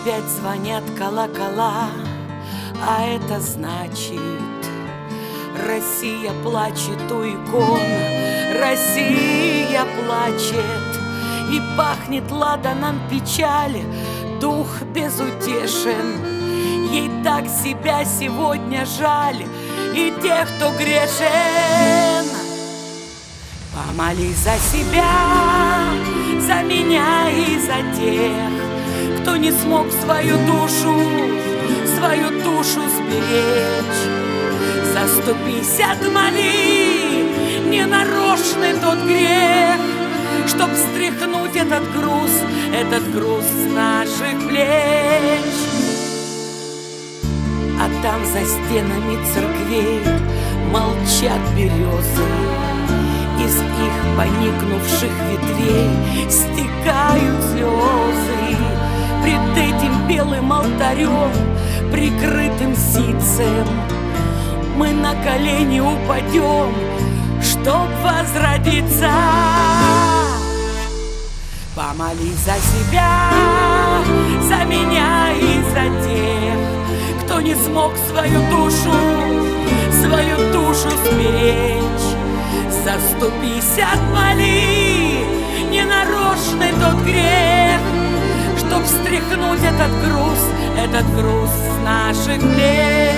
Опять звонят колокола, а это значит: Россия плачет у икон, Россия плачет. И пахнет ладаном печаль, дух безутешен. Ей так себя сегодня жаль, и тех, кто грешен. Помолись за себя, за меня и за тех, кто не смог свою душу сберечь. Заступись, отмоли, ненарочный тот грех, чтоб стряхнуть этот груз с наших плеч. А там за стенами церквей молчат березы, из их поникнувших ветвей стекают слезы. Пред этим белым алтарем, прикрытым ситцем, мы на колени упадем, чтоб возродиться. Помолись за себя, за меня и за тех, кто не смог свою душу сберечь. Заступись, отмоли, ненарочный тот грех, чтоб стряхнуть этот груз с наших плеч.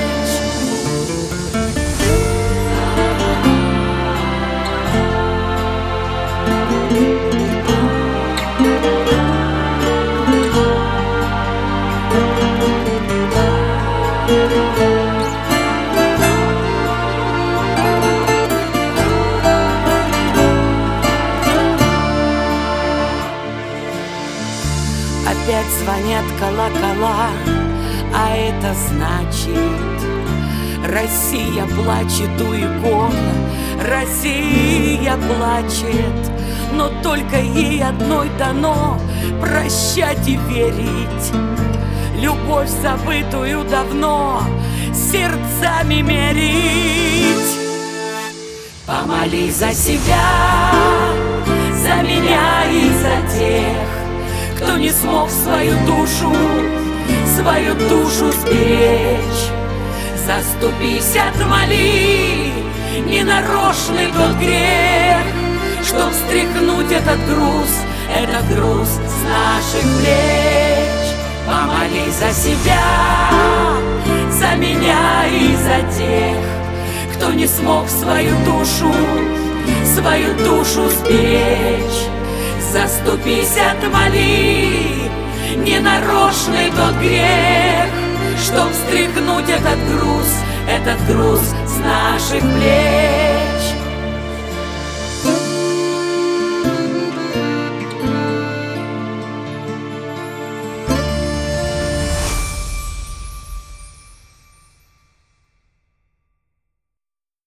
Опять звонят колокола, а это значит: Россия плачет у икон, Россия плачет. Но только ей одной дано прощать и верить, любовь, забытую давно, сердцами мерить. Помолись за себя, за меня и за тех, кто не смог свою душу сберечь. Заступись, отмоли, ненарочный тот грех, чтоб стряхнуть этот груз с наших плеч. Помолись за себя, за меня и за тех, кто не смог свою душу сберечь. Заступись, отмоли, ненарочный тот грех, чтоб стряхнуть этот груз с наших плеч.